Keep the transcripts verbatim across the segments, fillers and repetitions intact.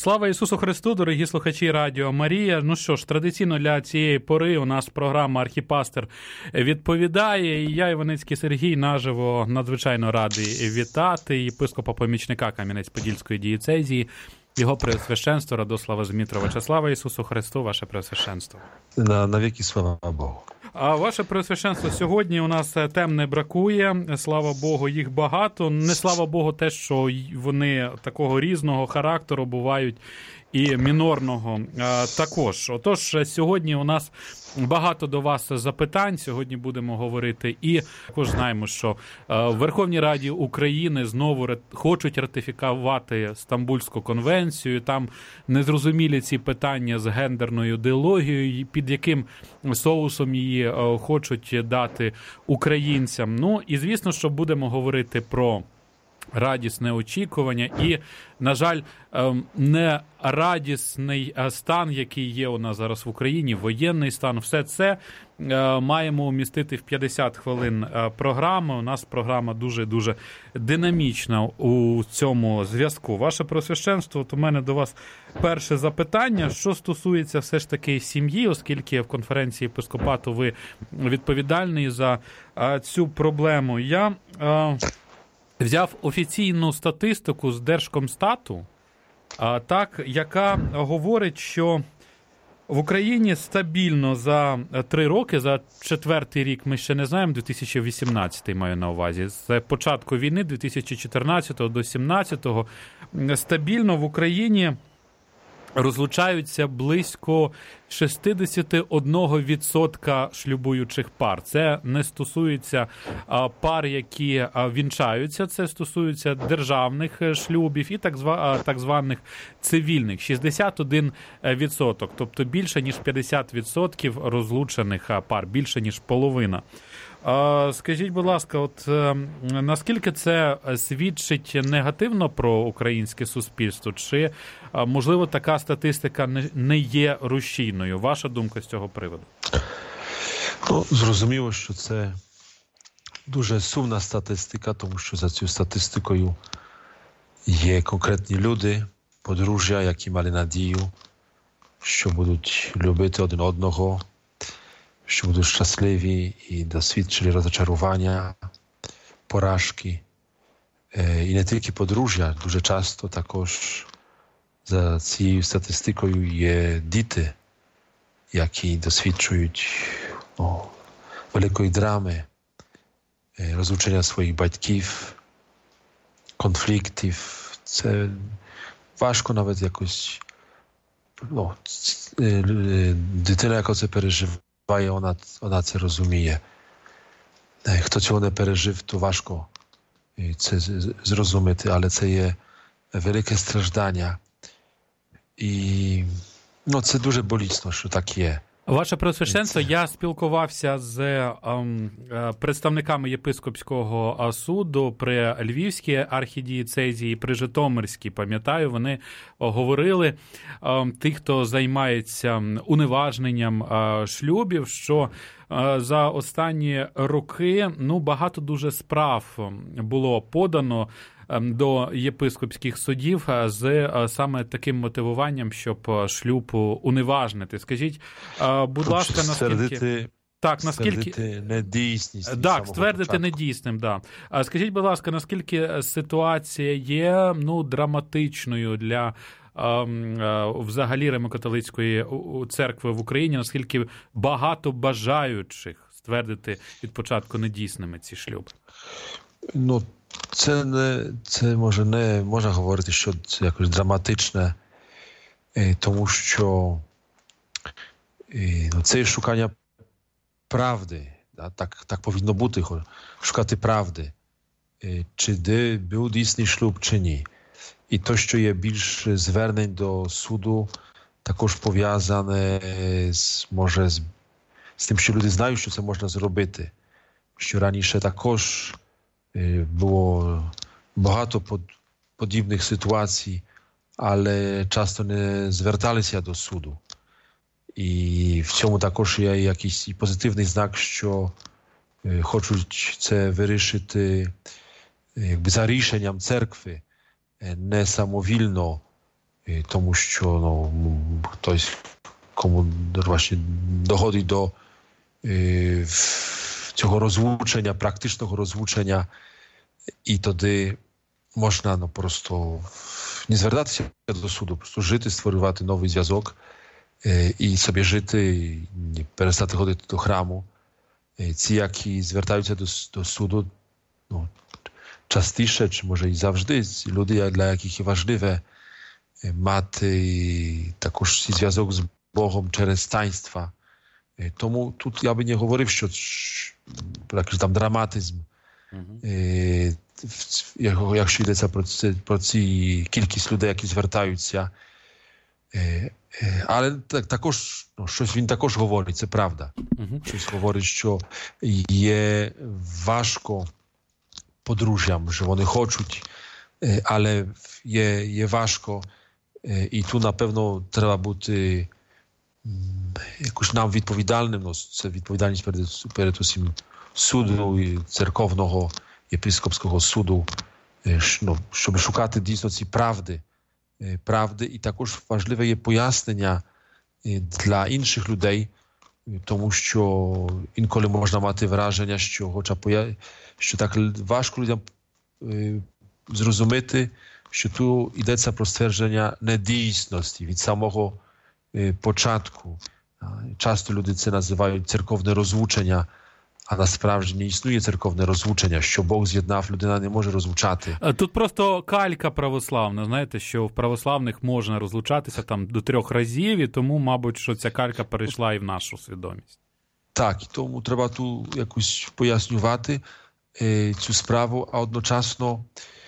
Слава Ісусу Христу, дорогі слухачі Радіо Марія. Ну що ж, традиційно для цієї пори у нас програма «Архіпастир відповідає». І я, Іваницький Сергій, наживо надзвичайно радий вітати єпископа-помічника Кам'янець-Подільської дієцезії, його Преосвященство Радослава Змітровича. Слава Ісусу Христу, ваше Преосвященство. На, на віки слава Богу. А ваше Преосвященство, сьогодні у нас тем не бракує, слава Богу, їх багато. Не слава Богу те, що вони такого різного характеру бувають і мінорного також. Отож, сьогодні у нас багато до вас запитань, сьогодні будемо говорити і також знаємо, що в Верховній Раді України знову хочуть ратифікувати Стамбульську конвенцію, там незрозумілі ці питання з гендерною ідеологією, під яким соусом її хочуть дати українцям. Ну і звісно, що будемо говорити про радісне очікування і, на жаль, не радісний стан, який є у нас зараз в Україні, воєнний стан, все це маємо умістити в п'ятдесят хвилин програми. У нас програма дуже-дуже динамічна у цьому зв'язку. Ваше Преосвященство, от у мене до вас перше запитання, що стосується все ж таки сім'ї, оскільки в конференції єпископату ви відповідальний за цю проблему. Я взяв офіційну статистику з Держкомстату, так, яка говорить, що в Україні стабільно за три роки, за четвертий рік, ми ще не знаємо, дві тисячі вісімнадцятий маю на увазі, з початку війни дві тисячі чотирнадцятого до дві тисячі сімнадцятого, стабільно в Україні розлучаються близько шістдесят один відсоток шлюбуючих пар. Це не стосується пар, які вінчаються, це стосується державних шлюбів і так, зва, так званих цивільних. шістдесят один відсоток, тобто більше, ніж п'ятдесят відсотків розлучених пар, більше, ніж половина. Скажіть, будь ласка, от наскільки це свідчить негативно про українське суспільство? Чи, можливо, така статистика не є рушійною? Ваша думка з цього приводу? Ну, зрозуміло, що це дуже сумна статистика, тому що за цю статистикою є конкретні люди, подружжя, які мали надію, що будуть любити один одного, що будуть щасливі і досвідчили розчарування, поразки. І не тільки подружжя, дуже часто також за цією статистикою є діти, які досвідчують о, великої драми, розлучення своїх батьків, конфліктів. Це важко навіть якось, ну, дитина, яка це переживає, Вона, вона це розуміє. Хто цього не пережив, то важко це зрозуміти, але це є велике страждання. І ну, це дуже болісно, що так є. Ваше Преосвященство, я спілкувався з ем, представниками єпископського суду при Львівській архідієцезії, при Житомирській, пам'ятаю, вони говорили, ем, ті, хто займається уневажненням е, шлюбів, що е, за останні роки ну, багато дуже справ було подано до єпископських судів з саме таким мотивуванням, щоб шлюб уневажнити. Скажіть, будь ласка, наскільки... Так, наскільки... недійсність. Так, ствердити недійсним, да. Скажіть, будь ласка, наскільки ситуація є, ну, драматичною для взагалі Римо-католицької церкви в Україні, наскільки багато бажаючих ствердити від початку недійсними ці шлюби? Ну, Це, не, це може не можна говорити, що це якось драматичне, тому що ну, це є шукання правди. Да? Так, так повинно бути, шукати правди. Чи де був дійсний шлюб, чи ні. І то, що є більше звернень до суду, також пов'язане з, може, з, з тим, що люди знають, що це можна зробити. Що раніше також було багато подібних ситуацій, але часто не зверталися до суду. І в цьому також є якийсь позитивний знак, що хочуть це вирішити якби за рішенням церкви, не самовільно тому що ну, хтось, кому właśnie доходить до е, цього розлучення, практичного розлучення, і тоді можна ну, просто не звертатися до суду, просто жити, створювати новий зв'язок е, і собі жити, і не перестати ходити до храму. Е, ці, які звертаються до, до суду, ну, частіше, чи може і завжди, люди, для яких є важливе мати також зв'язок з Богом через таїнства. Тому тут я би не говорив, що якийсь там драматизм, mm-hmm. якщо йдеться про, це, про ці кількість людей, які звертаються. Але так, також, ну, щось він також говорить, це правда. Mm-hmm. Щось говорить, що є важко подружжям, що вони хочуть, але є, є важко. І тут, напевно, треба бути якось нам відповідальним. Ну, це відповідальність перед, перед усім суду і церковного єпископського суду, ну, щоб шукати дійсно ці правди. правди. І також важливе є пояснення для інших людей, тому що інколи можна мати враження, що, хоча поя... що так важко людям зрозуміти, що tu йдеться про ствердження недійсності від самого початку. Часто люди це називають церковне розлучення, а насправді не існує церковне розлучення, що Бог з'єднав, людина не може розлучати. Тут просто калька православна, знаєте, що в православних можна розлучатися там до трьох разів, і тому, мабуть, що ця калька перейшла і в нашу свідомість. Так, і тому треба тут якось пояснювати е, цю справу, а одночасно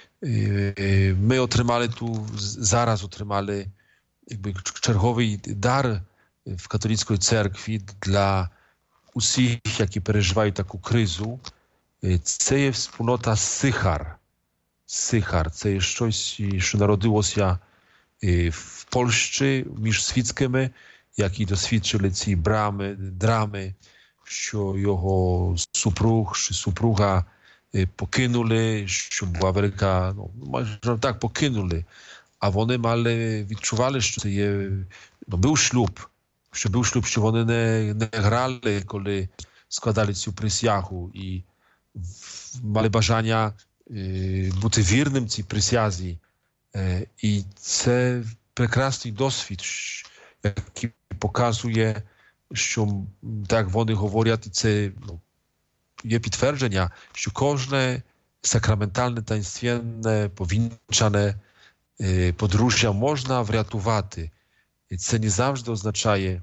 my otrzymali tu, zaraz otrzymali jakby czerwowy dar w katolickiej cerkwi dla усіх, які переживають таку кризу. Це є спільнота Sychar. Sychar. Це є щось, що народилося в Польщі між світськими, які досвідчили ці брами, драми, що його супруг чи супруга покинули, що була велика, ну, майже так, покинули, а вони мали, відчували, що це є, ну, був шлюб, що був шлюб, що вони не, не грали, коли складали цю присягу і мали бажання е, бути вірним цій присязі. Е, і це прекрасний досвід, який показує, що так вони говорять, і це, ну, є підтвердження, що кожне сакраментальне, таїнственне, повінчане е, подружжя можна врятувати. І це не завжди означає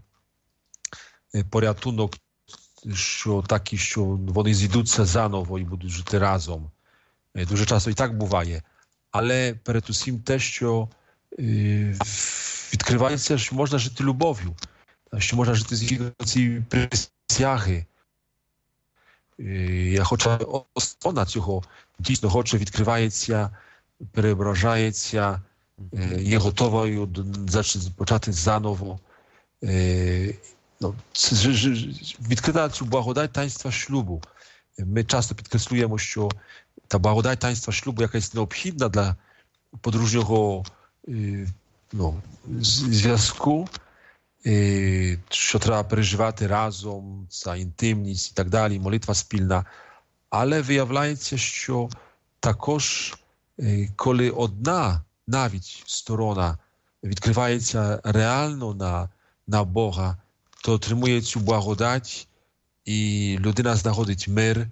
е, порятунок, що такий, що вони зійдуться заново і будуть жити разом. Е, дуже часто і так буває. Але перед усім те, що е, відкривається, що можна жити любов'ю, що можна жити згідно цієї присяги. Я хочу, вона цього дійсно хоче, відкривається, переображається, є готовою почати заново. Ну, відкриває цю благодать таїнства шлюбу. Ми часто підкреслюємо, що та благодать таїнства шлюбу якась необхідна для подружнього, ну, зв'язку, що треба переживати разом, ця інтимність і так далі, молитва спільна. Але виявляється, що також, коли одна навіть сторона відкривається реально на, на Бога, то отримує цю благодать, і людина знаходить мир.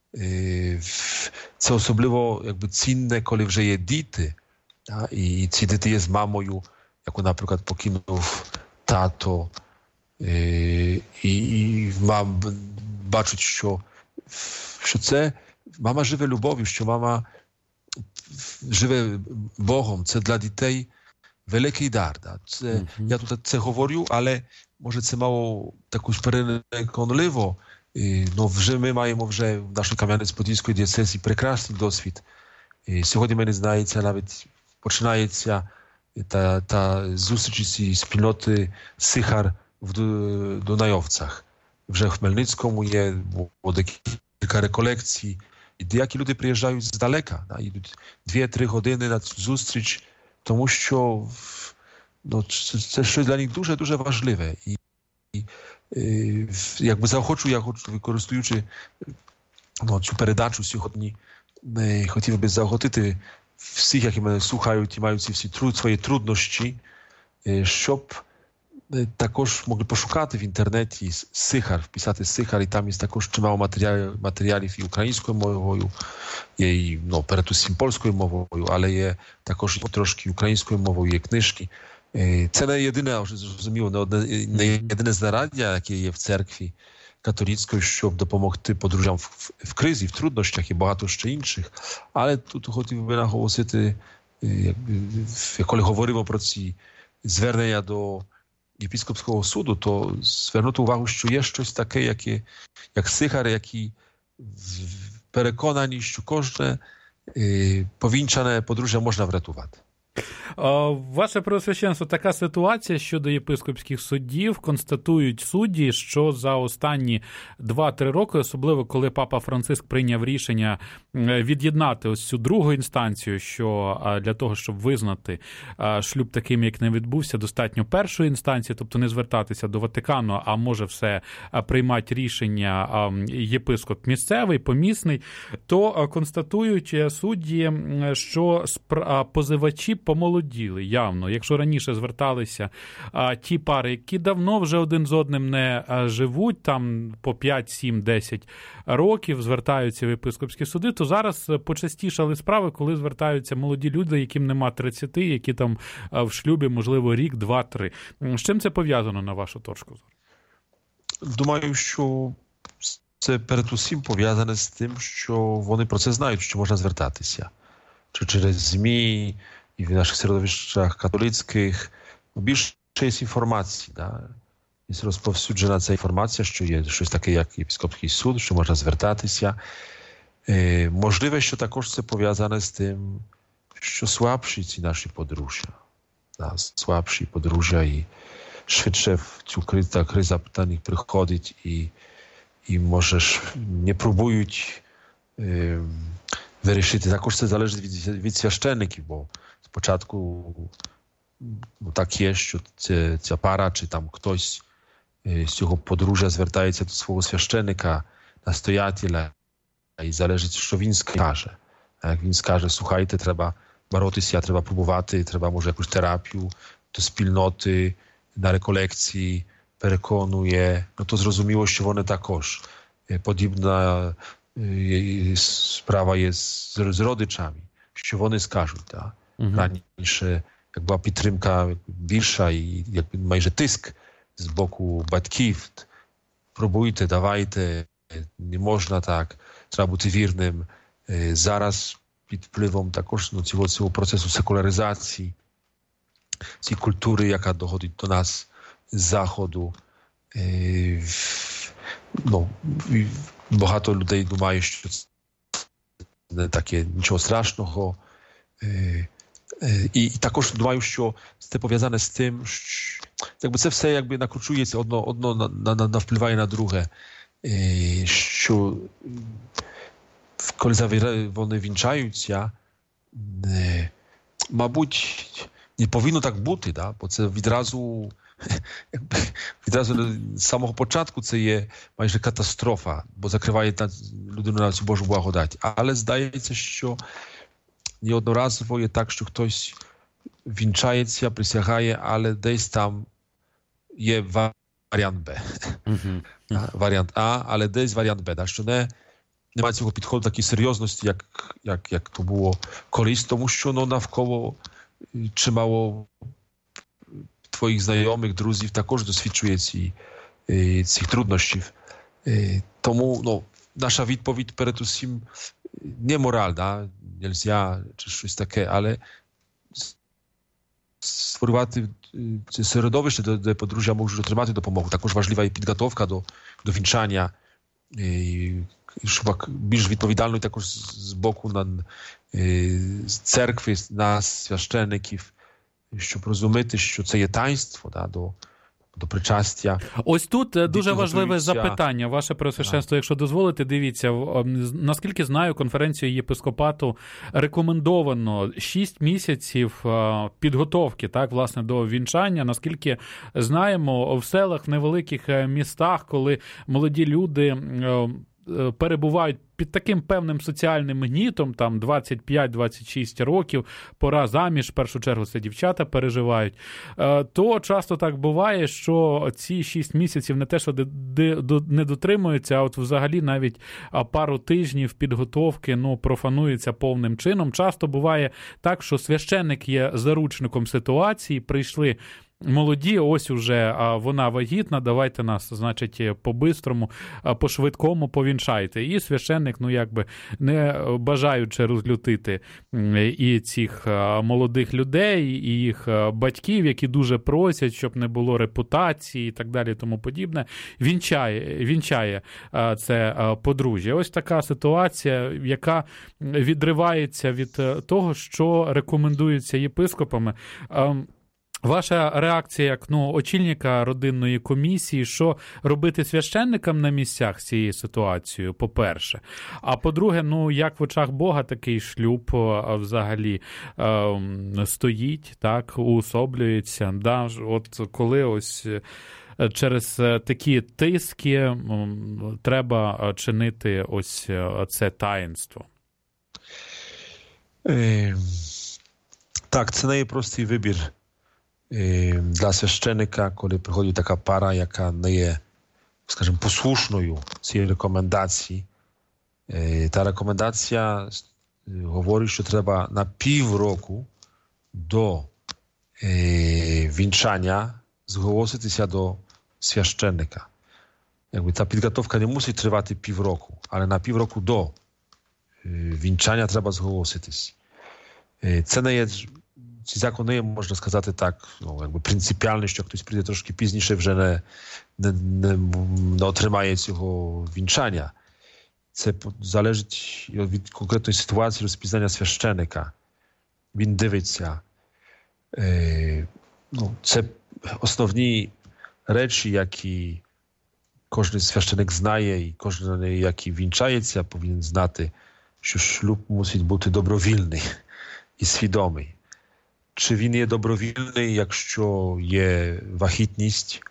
Це особливо якби цінне, коли вже є діти, і ці діти є з мамою, яку, наприклад, покинув тато, і, і мам бачить, що, що це мама живе любов'ю, що мама живе Богом. Це для дітей великий дар. Да? Це, mm-hmm. Я тут це говорю, але може це мало також переконливо. І, ну, вже ми маємо вже в нашій Кам'янець-Подільської дієцезії прекрасний досвід. І сьогодні мене знається, навіть починається та, та зустріч із спільноти Sychar в Дунайовцях. Вже в Хмельницькому є, було декілька реколекцій. І деякі люди приїжджають здалека, да, йдуть дві-три години на цю зустріч, тому що no, це щось для них дуже, дуже важливе. І, і якби заохочу, я хочу, використовуючи ну, цю передачу сьогодні, хотів би заохотити всіх, які мене слухають і мають ці всі труд, свої труднощі, щоб також могли пошукати в інтернеті Сихар, вписати Сихар, і там є також чимало матеріалів, матеріалів і українською мовою, є і, ну, перед усім польською мовою, але є також трошки українською мовою, є книжки. Це не єдине, вже зрозуміло, не, одне, не єдине знаряддя, яке є в церкві католицької, щоб допомогти подружжям в, в кризі, в труднощах і багато ще інших. Але тут хотів би наголосити, якби, коли говоримо про ці звернення до єпископського суду, то звернути увагу, що є щось таке, яке, як Сихар, які переконані, що кожне е, повінчане подружжя можна врятувати. Ваше Преосвященство, така ситуація щодо єпископських судів. Констатують судді, що за останні два-три роки, особливо коли Папа Франциск прийняв рішення від'єднати ось цю другу інстанцію, що для того, щоб визнати шлюб таким, як не відбувся, достатньо першої інстанції, тобто не звертатися до Ватикану, а може все приймати рішення єпископ місцевий, помісний, то констатують судді, що позивачі помолоділи явно. Якщо раніше зверталися а, ті пари, які давно вже один з одним не а, живуть, там по п'ять, сім, десять років звертаються в єпископські суди, то зараз почастішали справи, коли звертаються молоді люди, яким нема тридцяти, які там а, в шлюбі, можливо, рік, два, три. З чим це пов'язано, на вашу точку зору? Думаю, що це передусім пов'язане з тим, що вони про це знають, що можна звертатися. Чи через ЗМІ, і в наших середовищах католицьких більше є інформації. Да? Є розповсюджена ця інформація, що є щось таке, як єпископський суд, що можна звертатися. Е, можливо, що також це пов'язане з тим, що слабші ці наші подружжя. Да? Слабші подружжя і швидше в цю кризу, та криза до них приходить і, і можеш, не próbuють е, вирішити. Також це залежить від, від священників, бо спочатку ну, так є, що ця, ця пара, чи там хтось з цього подружжя звертається до свого священника, настоятеля, і залежить, що він скаже. А як він скаже, слухайте, треба боротися, треба пробувати, треба, може, якусь терапію до спільноти, на реколекції, переконує, no to зрозуміло, що вони також. Подібна справа є з, з родичами, що вони скажуть. Да? Uh-huh. Раніше, як була підтримка більша і як майже тиск з боку батьків, пробуйте, давайте, не можна так, треба бути вірним. Зараз під впливом також ну, цього, цього процесу секуляризації, цієї культури, яка доходить до нас з Заходу, ну, багато людей думає, що це не таке нічого страшного. І, і також думаю, що це пов'язане з тим, що якби це все якби накручується, одно, одно на, на, на впливає на друге. Що коли вони вінчаються, мабуть, не повинно так бути, да? Бо це відразу Якби, відразу з самого початку це є майже катастрофа, бо закриває людину на цю Божу благодать. Але здається, що неодноразово є так, що хтось вінчається, присягає, але десь там є варіант Б. Mm-hmm. Mm-hmm. Варіант А, але десь варіант Б. Да? Що не, немає цього підходу такої серйозності, як, як, як то було колись, тому що ну, навколо чимало twoich znajomych, друзів також досвідчує ці, цих труднощів. Тому ну, наша відповідь перед усім не моральна, нельзя, чи щось таке, але створювати це середовище, де, де подружжя можуть отримати допомогу. Також важлива є підготовка до, до вінчання, і, щоб більш відповідально також з боку на, з церкви, нас, священників, щоб розуміти, що це є таїнство, да, до, до причастя. Ось тут дуже важливе запитання, ваше Преосвященство, якщо дозволите, дивіться, наскільки знаю, конференцію єпископату рекомендовано шість місяців підготовки, так, власне, до вінчання. Наскільки знаємо, в селах, в невеликих містах, коли молоді люди перебувають під таким певним соціальним гнітом, там двадцять п'ять - двадцять шість років, пора заміж, в першу чергу це дівчата переживають, то часто так буває, що ці шість місяців не те, що не дотримуються, а от взагалі навіть пару тижнів підготовки, ну, профануються повним чином. Часто буває так, що священник є заручником ситуації, прийшли молоді, ось уже вона вагітна, давайте нас, значить, по-бистрому, по-швидкому повінчайте. І священник, ну, якби, не бажаючи розлютити і цих молодих людей, і їх батьків, які дуже просять, щоб не було репутації і так далі, тому подібне, вінчає, вінчає це подружжя. Ось така ситуація, яка відривається від того, що рекомендується єпископами. Ваша реакція як, ну, очільника родинної комісії, що робити священникам на місцях з цією ситуацією, по-перше. А по-друге, ну, як в очах Бога такий шлюб взагалі е, стоїть, так, уособлюється. Да? От коли ось через такі тиски треба чинити ось це таїнство. Е, так, це найпростий вибір dla священика, коли приходить така пара, яка не є, скажімо, послушною цієї рекомендації. Та рекомендація говорить, що треба на півроку до вінчання зголоситися до священника. Якби та підготовка не мусить тривати півроку, але на півроку до вінчання треба зголоситись. Це не є Ці закони, можна сказати так, ну, якби принципіальні, що хтось прийде трошки пізніше, вже не, не, не, не отримає цього вінчання. Це залежить від конкретної ситуації розпізнання священика. Він дивиться. Е, ну, це основні речі, які кожен священик знає, і кожен, який вінчається, повинен знати, що шлюб мусить бути добровільний і свідомий. Чи він є добровільний, якщо є вагітність?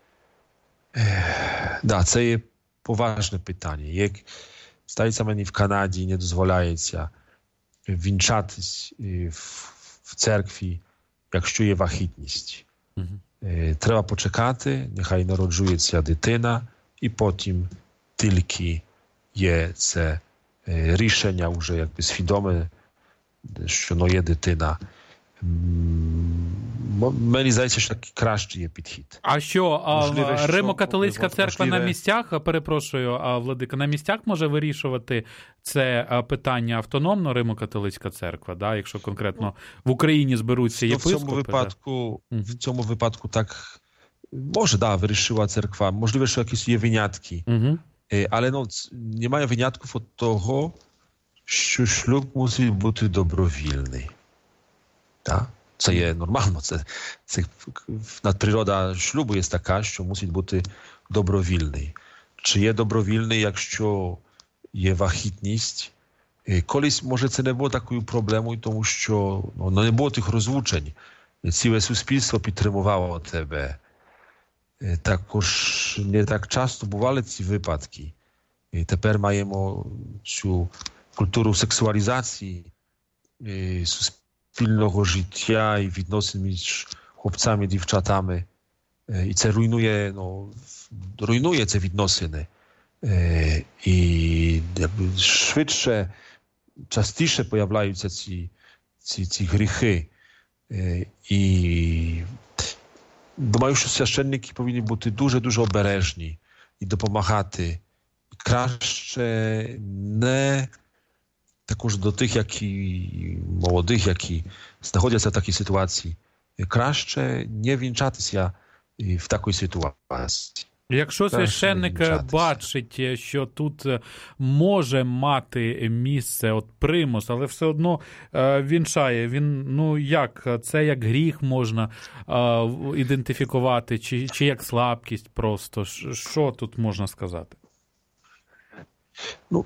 Ех, да, це є поважне питання. Як стається мені в Канаді, не дозволяється вінчатись в, в церкві, якщо є вагітність. Mm-hmm. Е, треба почекати, нехай народжується дитина, і потім тільки є це е, рішення вже якби свідоме, що ну, є дитина. Мені здається, що такий кращий є підхід. А що, Римо-католицька церква можливе... на місцях, перепрошую, владика, на місцях може вирішувати це питання автономно, Римо-католицька церква, да? Якщо конкретно в Україні зберуться єпископи? В цьому випадку, да? в цьому випадку так, може, да, вирішила церква, можливо, що якісь є винятки, угу. але ну, немає винятків від того, що шлюб мусить бути добровільний. Так? Це є нормально. Це, це, надприрода шлюбу є така, що мусить бути добровільний. Чи є добровільний, якщо є вагітність? Колись, може, це не було такою проблемою, тому що ну, не було тих розлучень. Ціле суспільство підтримувало тебе. Також не так часто бували ці випадки. І тепер маємо цю культуру сексуалізації суспільства, спільного життя і відносин між хлопцями і дівчатами. І це руйнує, ну, руйнує ці відносини. І якби швидше, частіше появляються ці, ці, ці гріхи. І думаю, що священники повинні бути дуже-дуже обережні і допомагати. Краще не також до тих, які молодих, які знаходяться в такій ситуації. Краще не вінчатися в такій ситуації. Якщо священник бачить, що тут може мати місце от примус, але все одно е, вінчає, він, ну як, це як гріх можна е, ідентифікувати, чи, чи як слабкість просто, що тут можна сказати? Ну,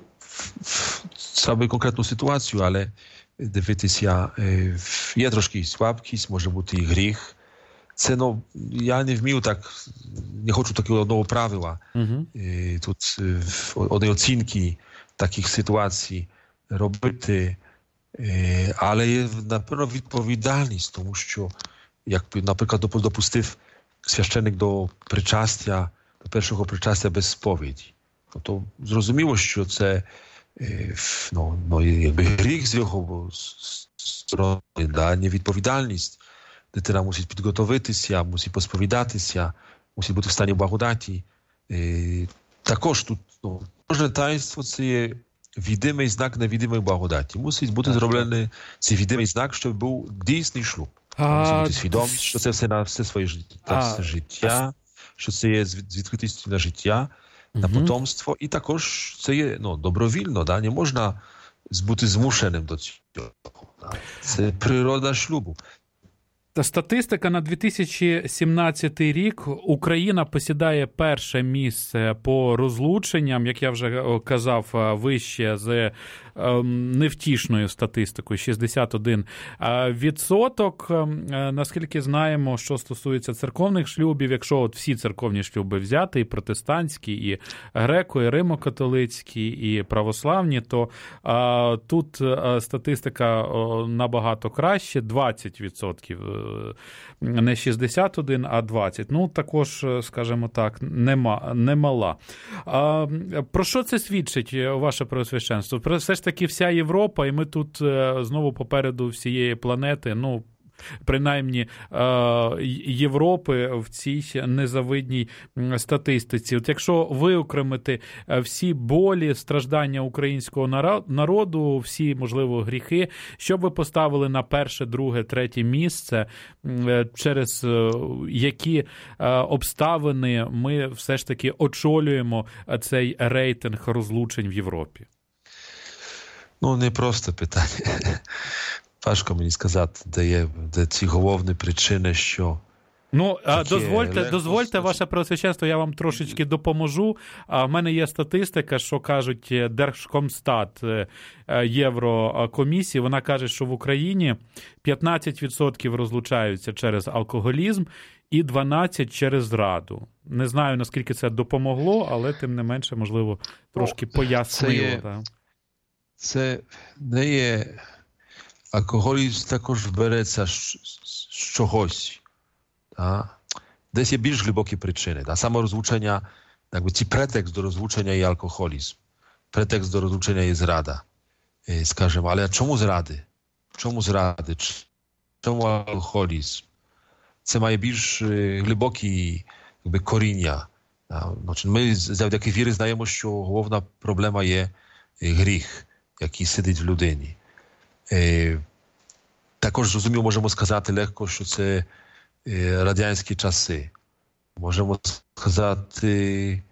саме конкретну ситуацію, але дивитися, є трошки слабкість, може бути і гріх. Це, ну, я не вмію так, не хочу такого одного правила. Uh-huh. Тут одної оцінки таких ситуацій робити, але є, напевно, відповідальність, тому що, як, наприклад, допустив священник до причастя, до першого причастя без сповіді, ну, то зрозуміло, що це ну, ну, якби гріх з його сторони, да, невідповідальність. Дитина мусить підготовитися, мусить посповідатися, мусить бути в стані благодаті. І також тут ну, кожне таїнство – це є відомий знак невідомої благодаті. Мусить бути зроблений цей відомий знак, щоб був дійсний шлюб. А... Мусить бути свідомий, що це все на все своє життя, а... все життя, що це є з відкритістю на життя, на угу. потомство. І також це є ну, добровільно, да? Не можна бути змушеним до цього. Да? Це природа шлюбу. Статистика на дві тисячі сімнадцятий рік. Україна посідає перше місце по розлученням, як я вже казав, вище з невтішною статистикою, шістдесят один відсоток. Наскільки знаємо, що стосується церковних шлюбів, якщо от всі церковні шлюби взяти, і протестантські, і греко, і римо-католицькі, і православні, то а, тут статистика набагато краще, двадцять відсотків. Не шістдесят один, а двадцять. Ну, також, скажімо так, нема, немала. А, про що це свідчить, ваше Преосвященство? Про все ж таки вся Європа, і ми тут знову попереду всієї планети, ну, принаймні Європи в цій незавидній статистиці. От якщо виокремити всі болі, страждання українського народу, всі, можливо, гріхи, що б ви поставили на перше, друге, третє місце, через які обставини ми все ж таки очолюємо цей рейтинг розлучень в Європі? Ну, не просто питання. Важко мені сказати, де є де ці головні причини, що... Ну, дозвольте, дозвольте, ваше Преосвященство, я вам трошечки допоможу. В мене є статистика, що кажуть Держкомстат Єврокомісії. Вона каже, що в Україні п'ятнадцять відсотків розлучаються через алкоголізм і дванадцять відсотків через зраду. Не знаю, наскільки це допомогло, але тим не менше, можливо, трошки пояснило. Це, є, це не є... Алкоголізм також береться з, з чогось. Да? Десь є більш глибокі причини. Да? Саме розлучення, якби ці претекст до розлучення є алкоголізм. Претекст до розлучення є зрада. І, скажімо, але чому зради? Чому зради? Чому алкоголізм? Це має більш глибокі якби, коріння. Да? Ми завдяки вірі знаємо, що головна проблема є гріх, який сидить в людині. Е, також, зрозуміло, можемо сказати легко, що це е, радянські часи. Можемо сказати,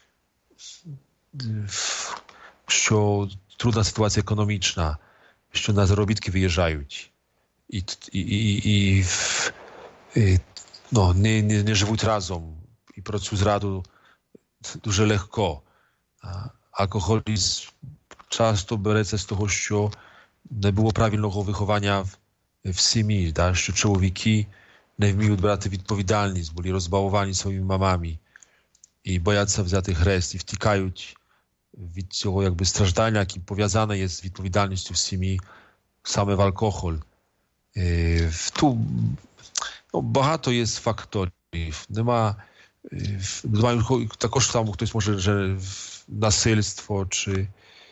що трудна ситуація економічна, що на заробітки виїжджають і, і, і, і, і ну, не, не, не живуть разом і про цю зраду дуже легко. Алкоголізм часто береться з того, що не було правильного виховання в, в сім'ї, да? Що чоловіки не вміють брати відповідальність, були розбаловані своїми мамами і бояться взяти хрест, і втікають від цього якби страждання, яке пов'язане є з відповідальністю в сім'ї, саме в алкоголь. Е, ту, ну, багато є факторів. Нема, е, думаю, також там хтось може, że насильство, чи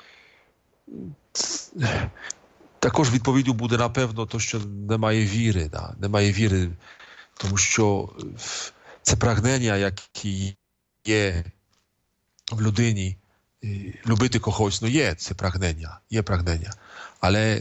також відповіддю буде, напевно, то, що немає віри. Да? Немає віри, тому що це прагнення, яке є в людині, любити когось, ну є це прагнення, є прагнення, але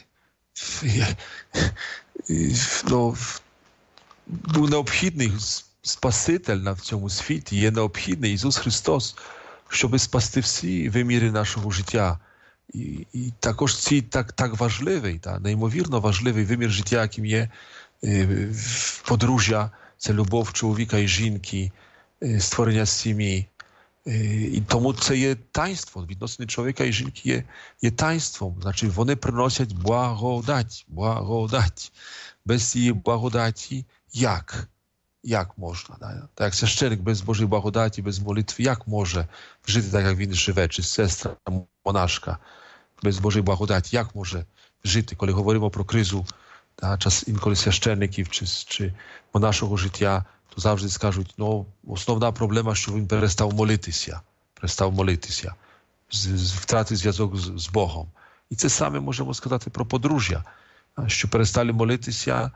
ну, був необхідний Спаситель на цьому світі, є необхідний Ісус Христос, щоб спасти всі виміри нашого життя. І, і також цей так, так важливий, та, неймовірно важливий вимір життя, яким є е, подружжя, це любов чоловіка і жінки, е, створення сім'ї. Е, і тому це є таїнство. Відносини чоловіка і жінки є, є таїнством. Значить, вони приносять благодать, благодать. Без цієї благодаті як? Як можна? Да? Так як священик без Божої благодаті, без молитви, як може жити так, як він живе, чи сестра монашка без Божої благодаті, як може жити, коли говоримо про кризу, да, час інколи священиків чи, чи монашого життя, то завжди скажуть, ну, основна проблема, що він перестав молитися, перестав молитися, з, з, втратив зв'язок з, з Богом. І це саме можемо сказати про подружжя, що перестали молитися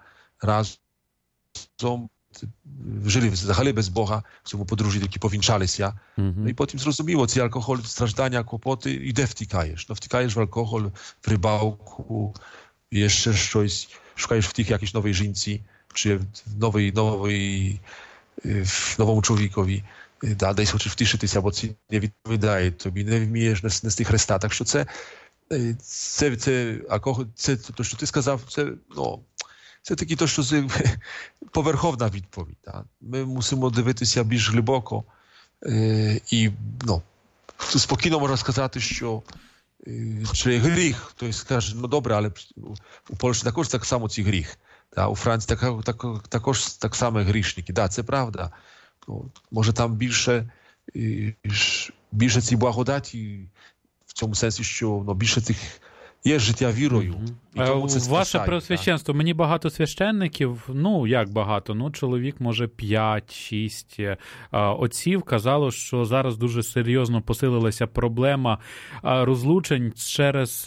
разом, жили взагалі без Бога, в цьому подружжі, які повінчалися. Mm-hmm. Ну і потім зрозуміло, ці алкоголь, страждання, клопоти, і де втікаєш? Ну, втікаєш в алкоголь, в рибалку, ще щось, шукаєш втіх якійсь новій жінці, чи в новій, новій, в новому чоловікові, да, десь хочеш втішитися, бо це не відповідає тобі, не вмієш нести Христа. Так що це, це, це, алкоголь, це, то, що ти сказав, це, ну, це таки то, що поверховна відповідь. Да? Ми мусимо дивитися більш глибоко е, і ну, спокійно можна сказати, що е, чи гріх, хтось скаже, ну добре, але у Польщі також так само ці гріх. Да? У Франції так, так, також так само грішники. Да, це правда. Ну, може там більше, е, більше ці благодаті, в цьому сенсі, що ну, більше цих є життя вірою. І тому це Ваше Преосвященство, мені багато священників, ну, як багато, ну, чоловік, може, п'ять-шість отців казало, що зараз дуже серйозно посилилася проблема розлучень через...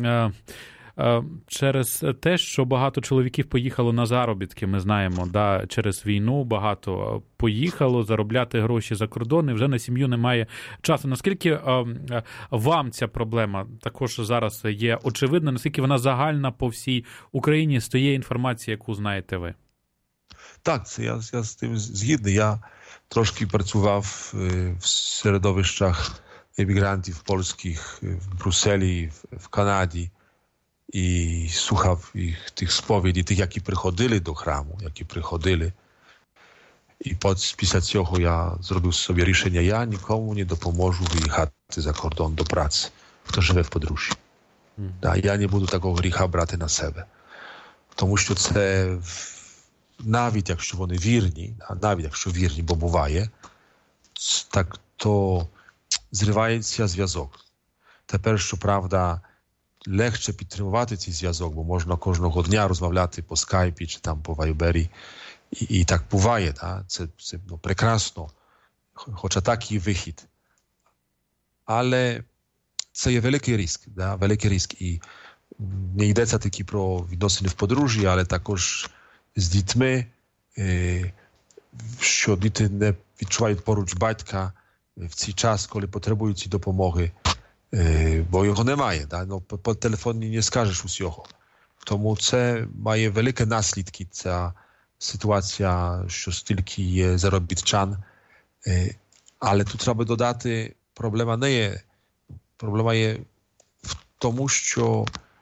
через те, що багато чоловіків поїхало на заробітки, ми знаємо, да, через війну багато поїхало заробляти гроші за кордон, і вже на сім'ю немає часу. Наскільки а, вам ця проблема також зараз є очевидна, наскільки вона загальна по всій Україні, з тієї інформації, яку знаєте ви? Так, це я, я з тим згідний. Я трошки працював в середовищах емігрантів польських в Брюсселі, в, в Канаді. І слухав їх тих сповідей, тих, які приходили до храму, які приходили. І після цього я зробив собі рішення, я нікому не допоможу виїхати за кордон до праці, хто живе в подружжі. Mm. Да, я не буду такого гріха брати на себе. Тому що це, навіть якщо вони вірні, навіть якщо вірні, бо буває, так то зривається зв'язок. Тепер, щоправда, легше підтримувати цей зв'язок, бо можна кожного дня розмовляти по скайпі чи там по вайбері. І, і так буває, да? Це, це ну, прекрасно, хоча так і вихід. Але це є великий ризик, да? Великий ризик. І не йдеться тільки про відносини в подружжі, але також з дітьми, е, що діти не відчувають поруч батька в цей час, коли потребують цієї допомоги. Бо його немає, да? Ну, по, по телефоні не скажеш усього. Тому це має великі наслідки, ця ситуація, що стільки є заробітчан. Але тут треба додати, проблема не є, проблема є в тому, що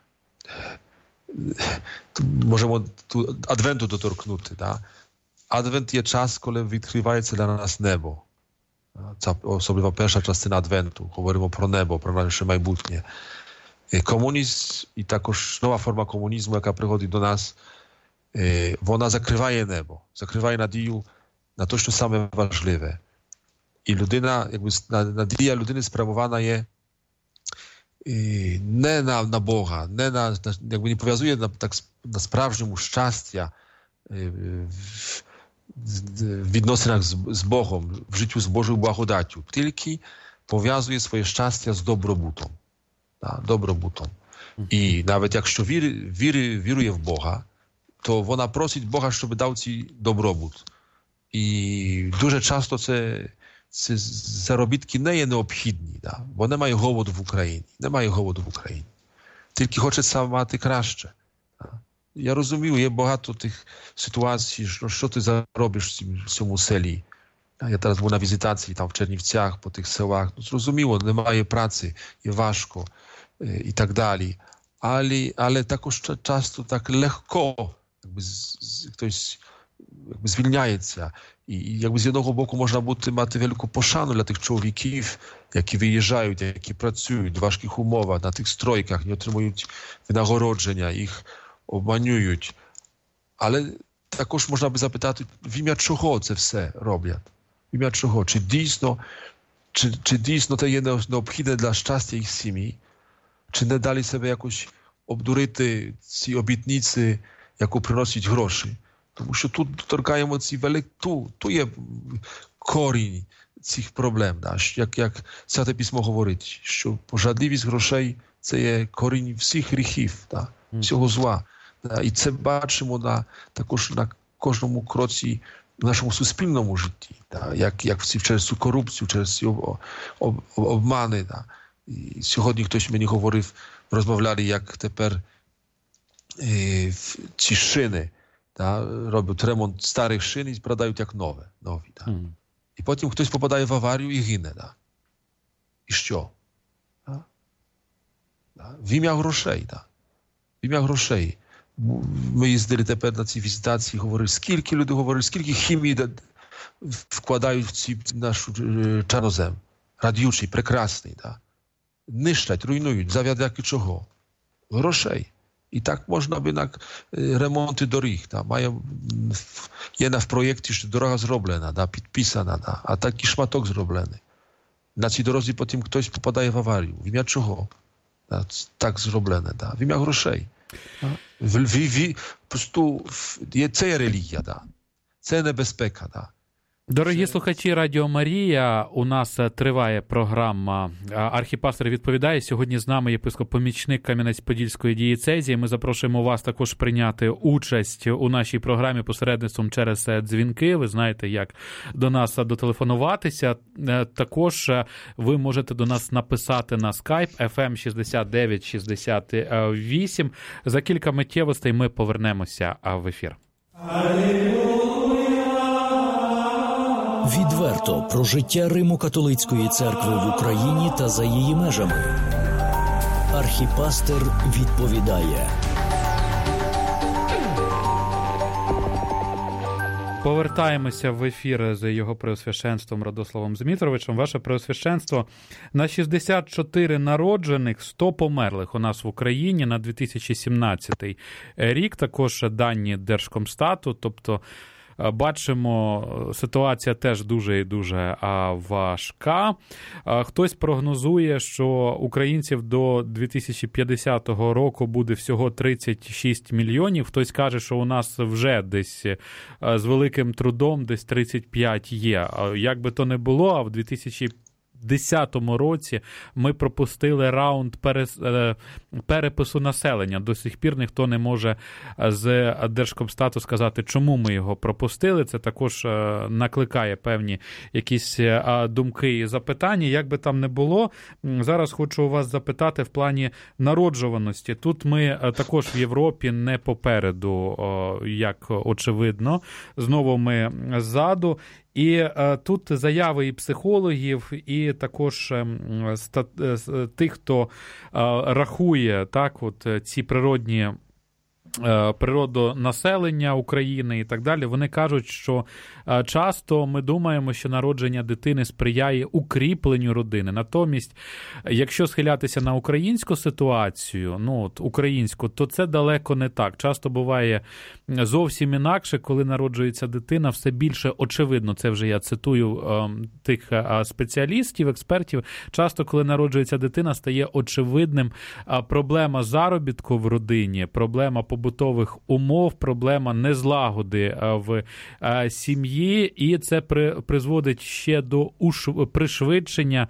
можемо tu Adwentu dotorknuty, да? Adwent є час, коли відкривається для нас небо. Ця особлива перша частина Адвенту. Говоримо про небо, про наше майбутнє. Комунізм і також нова форма комунізму, яка приходить до нас, вона закриває небо, закриває надію на те, що саме важливе. І людина, якби надія людини спрямована є не на, на Бога, не на, якби не пов'язує на, так, на справжньому щастя w відносинах z, z Bogiem, w życiu z Bożą благодаттю, тільки пов'язує своє щастя з добробутом. Да, добробутом. І навіть якщо віри, віри, вірує в Бога, то вона просить Бога, щоб дав цей добробут. І дуже часто це, це заробітки не є необхідні, да? Бо немає голоду в Україні. Немає голоду в Україні. Тільки хочеться мати краще. Да? я розумію, є багато тих ситуацій, що, що ти заробиш в, цім, в цьому селі. Я зараз був на візитації там в Чернівцях, по тих селах. Ну, зрозуміло, немає праці, є важко е, і так далі. Але, але також часто так легко якби, з, з, хтось якби, звільняється. І, і якби, з одного боку можна бути, мати велику пошану для тих чоловіків, які виїжджають, які працюють в важких умовах, на тих стройках, не отримують винагородження, їх обманюють. Але також можна би запитати, в ім'я чого це все роблять? В ім'я чого? Чи дійсно, чи, чи дійсно це є необхідне для щастя їх сім'ї? Чи не дали себе якось обдурити ці обітниці, яку приносять гроші? Тому що тут торкаємо ці великі, ту, ту є корінь цих проблем. Да? Як, як Святе Письмо говорить, що пожадливість грошей – це є корінь всіх гріхів, да? Всього зла. Да? І це бачимо на, також на кожному кроці в нашому суспільному житті. Да? Як, як через цю корупцію, через ці об, об, обмани. Да? І сьогодні хтось мені говорив, розмовляли, як тепер е, ці шини, да, роблять ремонт старих шин і продають як нове, нові. Да. Mm. І потім хтось попадає в аварію і гине. Да. І що? Да? Да. В ім'я грошей. Да. В ім'я грошей. Ми їздили тепер на ці візитації, говорили, скільки люди говорили, скільки хімії вкладають в ці нашу чорнозем. Радючий, прекрасний. Да. Нищать, руйнують, завдяки чого? Грошей. І так можна би на ремонти доріг. Да. Має, є на в проєкті, що дорога зроблена, да, підписана, да, а такий шматок зроблений. На цій дорозі потім хтось попадає в аварію. В ім'я чого? Да, так зроблене. Да. В ім'я грошей. Да. В, в, в, просто є, це є релігія. Да. Це небезпека. Да. Дорогі слухачі Радіо Марія, у нас триває програма «Архіпастор відповідає». Сьогодні з нами єпископ-помічник Кам'янець-Подільської дієцезії. Ми запрошуємо вас також прийняти участь у нашій програмі посередництвом через дзвінки. Ви знаєте, як до нас дотелефонуватися. Також ви можете до нас написати на скайп еф ем шістдесят дев'ять шістдесят вісім. За кілька миттєвостей ми повернемося в ефір. Відверто про життя Римо-католицької церкви в Україні та за її межами. Архіпастер відповідає. Повертаємося в ефір з його преосвященством Радославом Змітровичем. Ваше преосвященство, на шістдесят чотири народжених, сто померлих у нас в Україні на дві тисячі сімнадцятий рік. Також дані Держкомстату, тобто бачимо, ситуація теж дуже і дуже важка. Хтось прогнозує, що українців до дві тисячі п'ятдесятого року буде всього тридцять шість мільйонів. Хтось каже, що у нас вже десь з великим трудом десь тридцять п'ять є. Як би то не було, а в дві тисячі десятому році ми пропустили раунд перепису населення. До сих пір ніхто не може з Держкомстату сказати, чому ми його пропустили. Це також накликає певні якісь думки і запитання. Як би там не було, зараз хочу у вас запитати в плані народжуваності. Тут ми також в Європі не попереду, як очевидно. Знову ми ззаду. І е, тут заяви і психологів, і також е, стат, е, тих, хто е, рахує так, от, ці природні природонаселення України і так далі, вони кажуть, що часто ми думаємо, що народження дитини сприяє укріпленню родини. Натомість, якщо схилятися на українську ситуацію, ну, от, українську, то це далеко не так. Часто буває зовсім інакше, коли народжується дитина, все більше очевидно, це вже я цитую е, тих е, спеціалістів, експертів, часто, коли народжується дитина, стає очевидним е, проблема заробітку в родині, проблема побутових умов, проблема незлагоди в сім'ї, і це при, призводить ще до уш, пришвидшення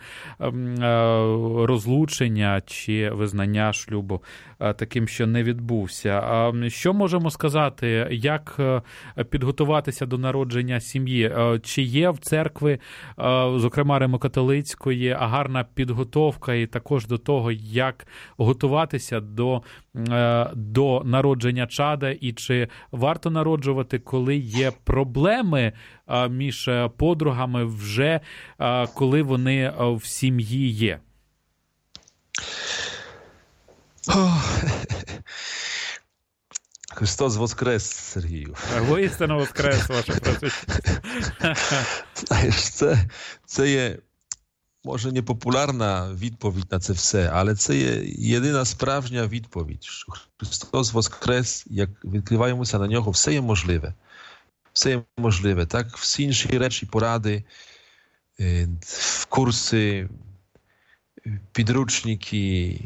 розлучення чи визнання шлюбу таким, що не відбувся. Що можемо сказати, як підготуватися до народження сім'ї? Чи є в церкви, зокрема Римо-католицької, гарна підготовка і також до того, як готуватися до до народження чада, і чи варто народжувати, коли є проблеми між подругами вже, коли вони в сім'ї є? Христос воскрес, Сергію. Воістину воскрес, ваше просвіття. Знаєш, це, це є, може, не популярна відповідь на це все, але це є єдина справжня відповідь, що Христос воскрес, як відкриваємося на нього, все є можливе. Все є можливе. Так, всі інші речі, поради, курси, підручники,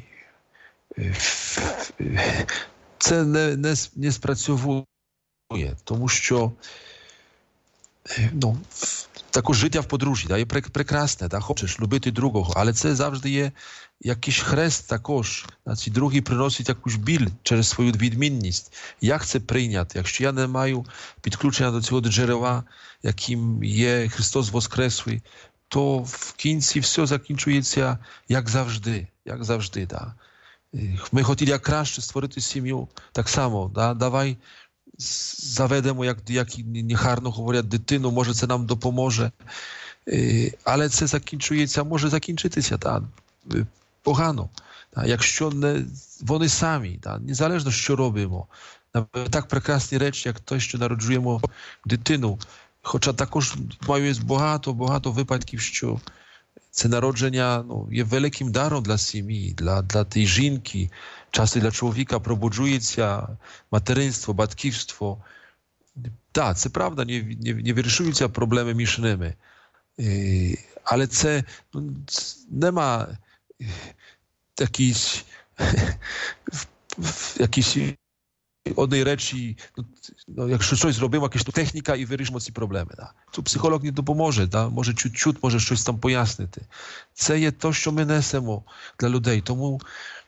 це не, не, не спрацьовує, тому що ну, також життя в подружжі да, є прекрасне, да, хочеш любити другого, але це завжди є якийсь хрест також. Значить, другий приносить якусь біль через свою відмінність. Як це прийняти? Якщо я не маю підключення до цього джерела, яким є Христос Воскреслий, то в кінці все закінчується як завжди. Як завжди, да. Ми хотіли як краще створити сім'ю, так само, да, давай заведемо, як, як негарно говорять, дитину, може це нам допоможе, але це закінчується, може закінчитися да, погано, да, якщо не вони самі, да, незалежно що робимо, так прекрасні речі, як те, що народжуємо дитину, хоча також маю багато-багато випадків, що це народження ну, є великим даром для сім'ї, для, для тієї жінки. Часто для чоловіка пробуджується материнство, батьківство. Так, це правда, не, не, не вирішуються проблеми між ними. Е, але це ну, нема якісь якісь одної речі, ну, якщо щось зробимо, якась техніка і вирішимо ці проблеми. Да. Тут психолог не допоможе, да. Може чуть-чуть, може щось там пояснити. Це є те, що ми несемо для людей. Тому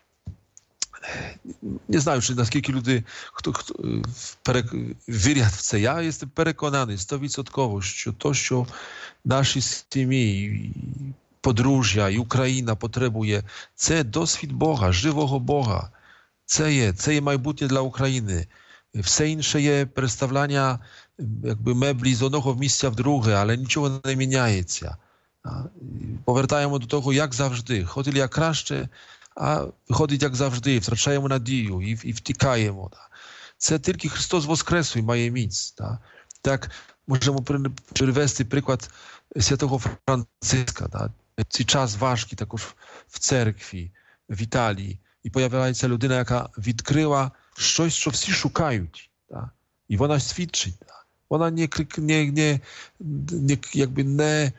не знаю, чи наскільки люди хто, хто, перек... вірять в це. Я jestem переконаний стовідсотково, що те, що наші сім'ї, подружжя і Україна потребує, це досвід Бога, живого Бога. Це є, це є майбутнє для України. Все інше є переставляння якби, меблі з одного місця в друге, але нічого не міняється. Повертаємо до того, як завжди. Хотіли як краще, а виходить як завжди. Втрачаємо надію і, і втікаємо. Це тільки Христос Воскреслий має міць. Так можемо привести приклад святого Франциска. Цей час важкий також в церкві, в Італії. І появляється людина, яка відкрила щось, що всі шукають. Да? І вона свідчить. Да? Вона не, не, не, не, якби не,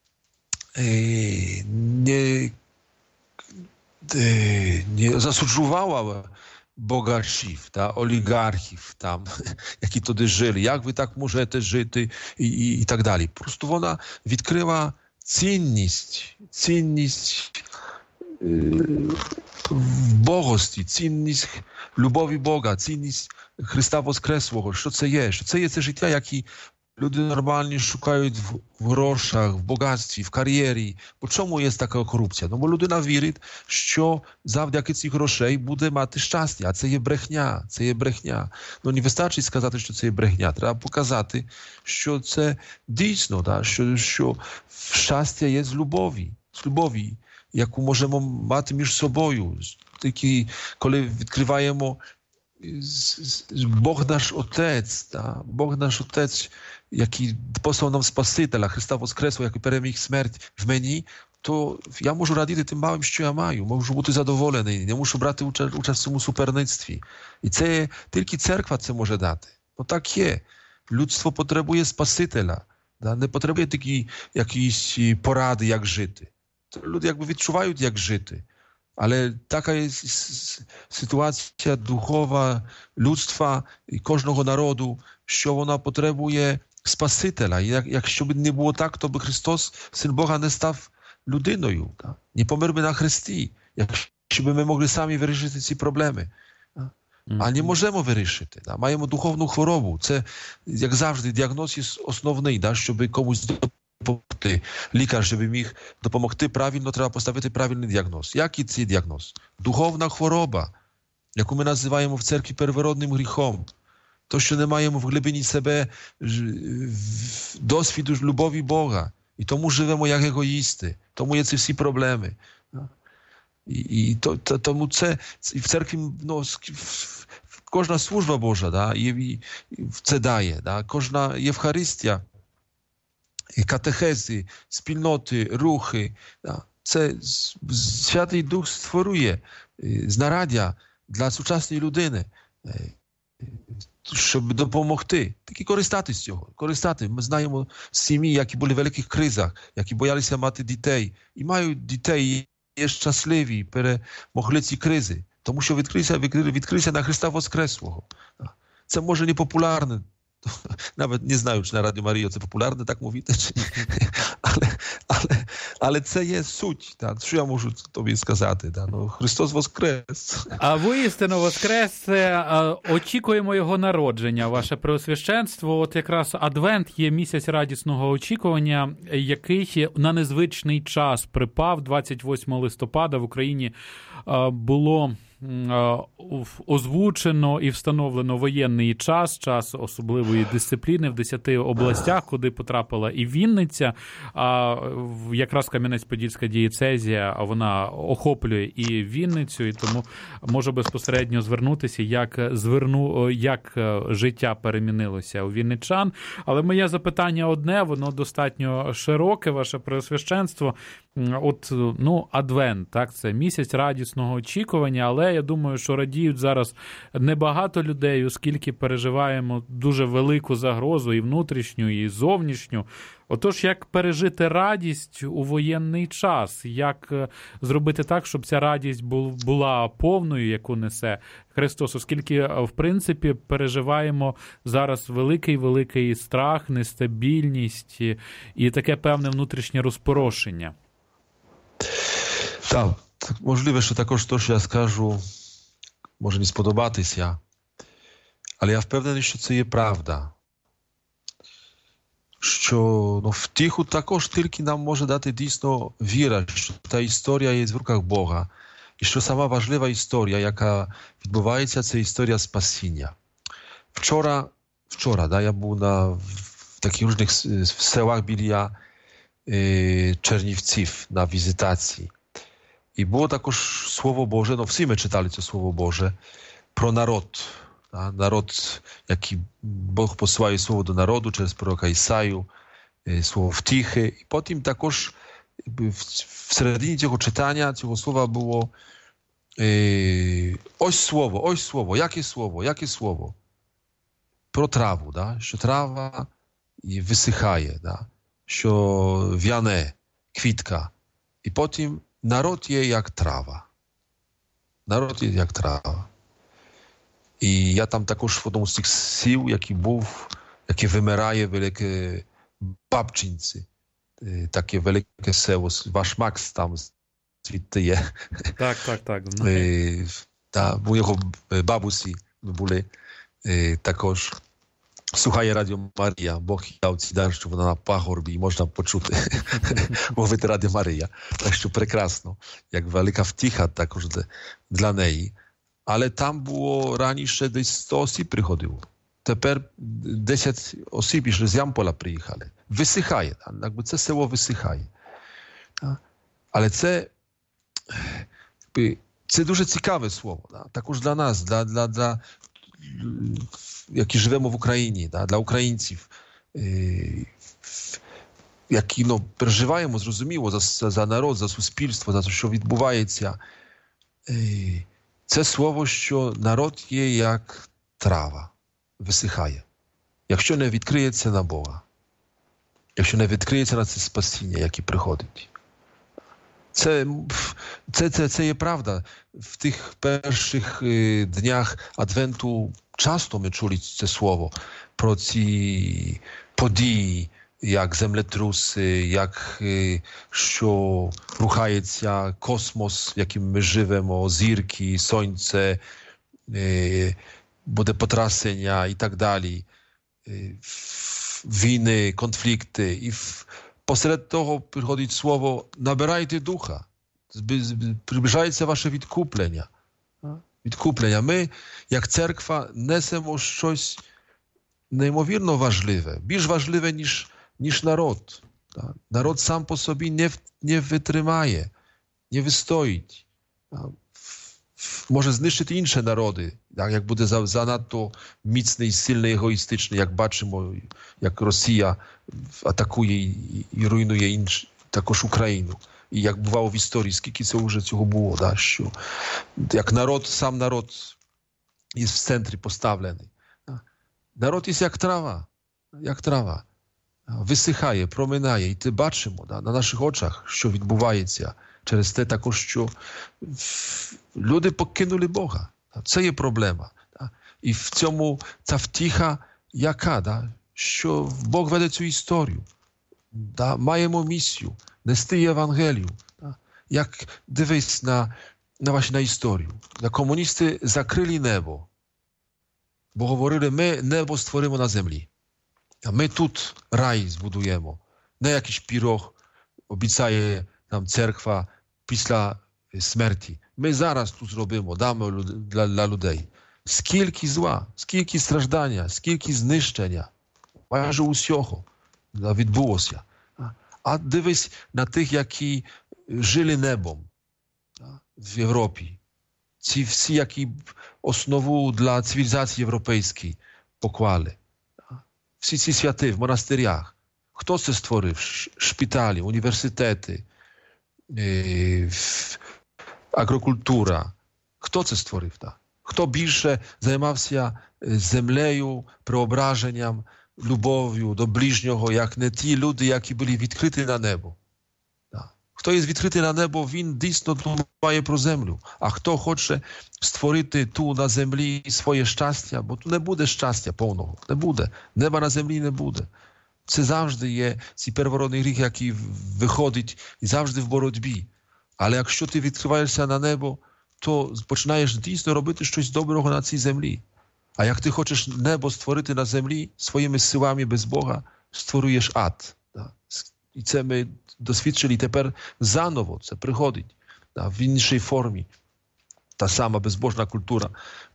не, не засуджувала богачів, да? Олігархів, там, які туди жили. Як ви так можете жити? І, і, і так далі. Просто вона відкрила цінність, цінність в богості, цінність любові Бога, цінність Христа Воскреслого. Що це є? Що це є це життя, яке люди нормальні шукають в, в грошах, в багатстві, в кар'єрі. По чому є така корупція? Ну, бо людина вірить, що завдяки цих грошей буде мати щастя. А це є брехня, це є брехня. Ну, не вистачить сказати, що це є брехня. Треба показати, що це дійсно, да? що, що щастя є з любові, з любові, яку можемо мати між собою. Такі, коли відкриваємо Бог наш Отець, да? Бог наш Отець, який послав нам Спасителя, Христа Воскреслого, який переміг смерть в мені, то я можу радіти тим малим, що я маю, можу бути задоволений, не мушу брати участь в цьому суперництві. І це тільки церква це може дати. Ну так є. Людство потребує Спасителя, да? Не потребує такі якісь поради, як жити. Люди якби відчувають, як жити. Але така є ситуація духова людства і кожного народу, що вона потребує Спасителя. І як, якщо б не було так, то би Христос, Син Бога, не став людиною. Так? Не помер би на хресті, якщо б ми могли самі вирішити ці проблеми. Так? А не можемо вирішити. Так? Маємо духовну хворобу. Це, як завжди, діагноз є основний, так? Щоб комусь допомогти. Лікар, щоб міг допомогти правильно, треба поставити правильний діагноз. Який це діагноз? Духовна хвороба. яку ми називаємо в церкві первородним гріхом. То, що не маємо в глибині себе досвіду любові Бога. І тому живемо як егоїсти. Тому є ці всі проблеми. І, і то, то, тому це і в церкві ну, кожна служба Божа да, і, і, це дає. Да, кожна Євхаристія, і катехези, спільноти, рухи. Да, це Святий Дух створює, знарадя для сучасної людини, щоб допомогти. Тільки користати з цього. Користати. Ми знаємо сім'ї, які були в великих кризах, які боялися мати дітей. І мають дітей, є щасливі, перемогли ці кризи. Тому що відкрився, відкрився на Христа Воскреслого. Це може не популярне. Навіть не знаю, чи на Радіо Марія це популярне так мовити, чи ні. Але, але, але це є суть. Так? Що я можу тобі сказати? Так? Ну, Христос Воскрес. А воістину Воскрес, очікуємо Його народження, ваше Преосвященство. От якраз Адвент є місяць радісного очікування, який на незвичний час припав. двадцять восьмого листопада в Україні було озвучено і встановлено воєнний час, час особливої дисципліни в десяти областях, куди потрапила і Вінниця, а якраз Кам'янець-Подільська дієцезія, вона охоплює і Вінницю, і тому можу безпосередньо звернутися, як, зверну, як життя перемінилося у вінничан. Але моє запитання одне, воно достатньо широке, ваше Преосвященство. От, ну, Адвент, так, це місяць радісного очікування, але я думаю, що радіють зараз небагато людей, оскільки переживаємо дуже велику загрозу і внутрішню, і зовнішню. Отож, як пережити радість у воєнний час? Як зробити так, щоб ця радість була повною, яку несе Христос? Оскільки, в принципі, переживаємо зараз великий-великий страх, нестабільність і таке певне внутрішнє розпорошення. Так, можливо, що також то, що я скажу, може не сподобатися, але я впевнений, що це є правда. Що ну, втіху також тільки нам може дати дійсно віра, що та історія є в руках Бога. І що сама важлива історія, яка відбувається, це історія спасіння. Вчора, вчора да, я був на, в таких різних селах біля е, Чернівців на візитації. І було також Слово Боже, ну всі ми читали це Слово Боже, про народ. Да? Народ, який Бог посилає Слово до народу через пророка Ісаю, Слово втіхи. І потім також всередині цього читання, цього слова було е, ось Слово, ось Слово, яке Слово, яке Слово? Про траву, да? Що трава висихає, да? Що в'яне, квітка. І потім народ є як трава. Народ є як трава. І я там також в одному з цих сіл, який був, який вимирає велике Бабчинці. Таке велике село, ваш Макс там звідти є. Так, так, так. Та, бо його бабусі були також. Słuchає Радіо Марія, Бог дав ці дар, що вона на пагорбі і можна почути, мовити Радіо Марія. Так що прекрасно, як велика втіха також для неї. Але там було раніше десь сто осіб приходило. Тепер десять осіб ще з Ямпола приїхали. Висихає, якби це село висихає. Але це, це дуже цікаве слово. Також для нас, для, для, для які живемо в Україні, да, для українців, е, які ну, переживаємо, зрозуміло, за, за народ, за суспільство, за те, що відбувається. Е, це слово, що народ є як трава, висихає. Якщо не відкриється на Бога, якщо не відкриється на це спасіння, яке приходить. Це, це, це, це є правда. В тих перших е, днях Адвенту часто ми чули це слово про ці події, як землетруси, як е, що рухається космос, в яким ми живемо, зірки, сонце, е, буде потрясення і так далі. Е, війни, конфлікти. І в, посеред того приходить слово «набирайте духа», приближається ваше відкуплення. відкуплення. Ми, як церква, несемо щось неймовірно важливе, більш важливе, ніж, ніж народ. Народ сам по собі не, не витримає, не вистоїть. Може знищити інші народи, як буде занадто міцний, сильний, егоїстичний, як бачимо, як Росія атакує і, і руйнує інш, також Україну. І як бувало в історії, скільки цього вже цього було, да, що як народ, сам народ є в центрі поставлений. Народ є як трава, як трава. Висихає, проминає. І ти бачимо да, на наших очах, що відбувається через те також, що люди покинули Бога. Це є проблема. І в цьому ця втіха яка, да, що Бог веде цю історію. Да, маємо місію нести Євангелію. Да. Як дивись на, на, ваші, на історію. Да, комуністи закрили небо, бо говорили, ми небо створимо на землі. А ми тут рай збудуємо. Не якийсь пірог обіцяє нам церква після смерті. Ми зараз тут зробимо, дамо для, для людей. Скільки зла, скільки страждання, скільки знищення. Майже усього відбулося. А дивись на тих, які жили небом в Європі. Ці всі, які основу для цивілізації європейської поклали. Всі ці святи в монастирях. Хто це створив? Шпиталі, університети, агрокультура. Хто це створив? Так? Хто більше займався землею, преображенням, любов'ю до ближнього, як не ті люди, які були відкриті на небо. Так? Хто є відкритий на небо, він дійсно думає про землю. А хто хоче створити ту на землі своє щастя, бо тут не буде щастя повного, не буде. Неба на землі не буде. Це завжди є цей первородний гріх, який виходить і завжди в боротьбі. Але якщо ти відкриваєшся на небо, то починаєш дійсно робити щось доброго на цій землі. А як ти хочеш небо створити на землі своїми силами без Бога, створюєш ад. І це ми досвідчили тепер заново, це приходить в іншій формі. Та сама безбожна культура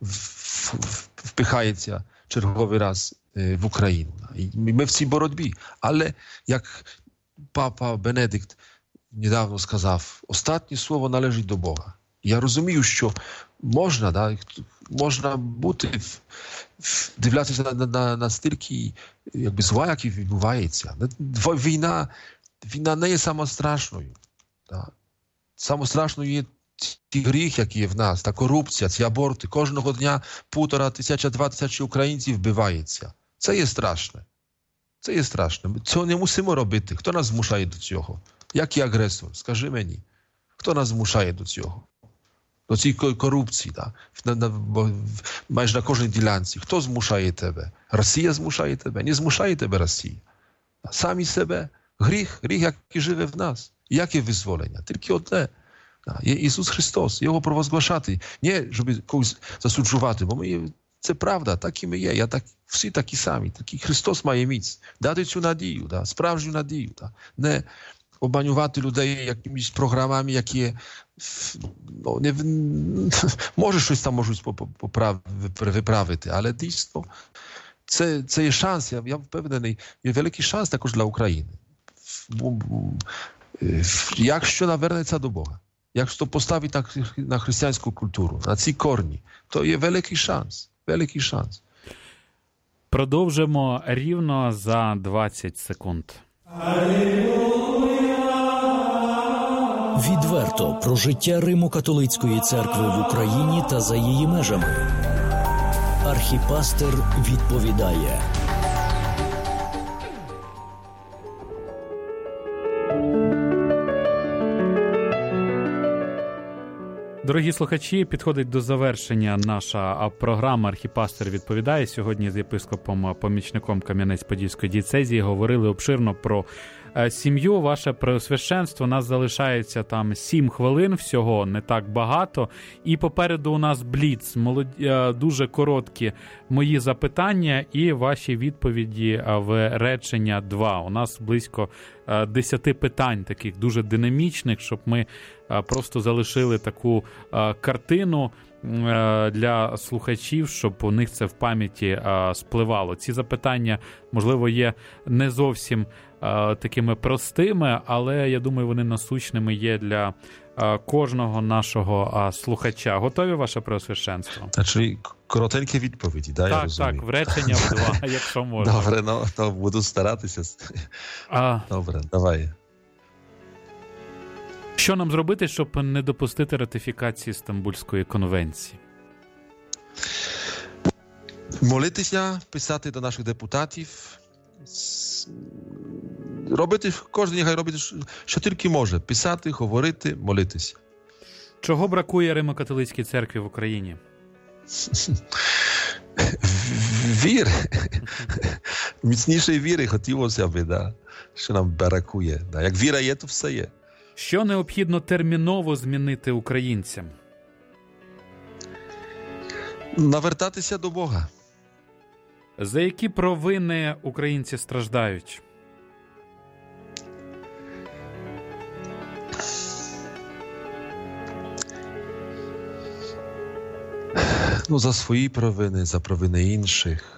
впихається черговий раз в Україну. І ми в цій боротьбі. Але, як папа Бенедикт недавно сказав, останнє слово належить до Бога. Я розумію, що можна, да, можна бути, дивлятися на, на, на стільки якби, зла, які відбувається. Війна, війна не є самострашною. Да. Самострашною є ті гріх, які є в нас, та корупція, ці аборти. Кожного дня півтора тисяча, два тисячі українців вбивається. Це є страшне. Це є страшне. Цього не мусимо робити. Хто нас змушає до цього? Який агресор? Скажи мені. Хто нас змушає до цього? До цієї корупції, да? на, на, майже на кожній ділянці. Хто змушає тебе? Росія змушає тебе? Не змушає тебе Росія. Самі себе. Гріх, гріх, який живе в нас. Яке визволення? Тільки одне. Є Ісус Христос. Його провозглашати. Не, щоб когось засуджувати, бо ми, це правда, так і ми є. Я так, всі такі самі. Такий Христос має міць. Дати цю надію, да? Справжню надію. Да? Не обманювати людей якимись програмами, які ну, не, може щось там можуть виправити, але дійсно це, це є шанс, я, я впевнений, є великий шанс також для України. Якщо навернеться до Бога, якщо поставить на, на християнську культуру, на ці корні, то є великий шанс, великий шанс. Продовжимо рівно за двадцять секунд. Відверто про життя Римо-католицької церкви в Україні та за її межами. Архіпастер відповідає. Дорогі слухачі, підходить до завершення наша програма «Архіпастер відповідає». Сьогодні з єпископом-помічником Кам'янець-Подільської дієцезії говорили обширно про сім'ю. Ваше Преосвященство, нас залишається там сім хвилин всього, не так багато. І попереду у нас бліц, молоді, дуже короткі мої запитання і ваші відповіді в речення два. У нас близько десяти питань, таких дуже динамічних, щоб ми просто залишили таку картину для слухачів, щоб у них це в пам'яті спливало? Ці запитання, можливо, є не зовсім такими простими, але, я думаю, вони насущними є для кожного нашого слухача. Готові, ваше Преосвященство? Значить, коротенькі відповіді, да, так, я розумію? Так, в речення в два, якщо можна. Добре, ну, то буду старатися. А... Добре, давай. Що нам зробити, щоб не допустити ратифікації Стамбульської конвенції? Молитися, писати до наших депутатів, робити, кожен нехай робить, що тільки може. Писати, говорити, молитися. Чого бракує Римо-католицькій церкві в Україні? Віри. Міцнішої віри хотілося б, да, що нам бракує. Да. Як віра є, то все є. Що необхідно терміново змінити українцям? Навертатися до Бога. За які провини українці страждають? Ну, за свої провини, за провини інших.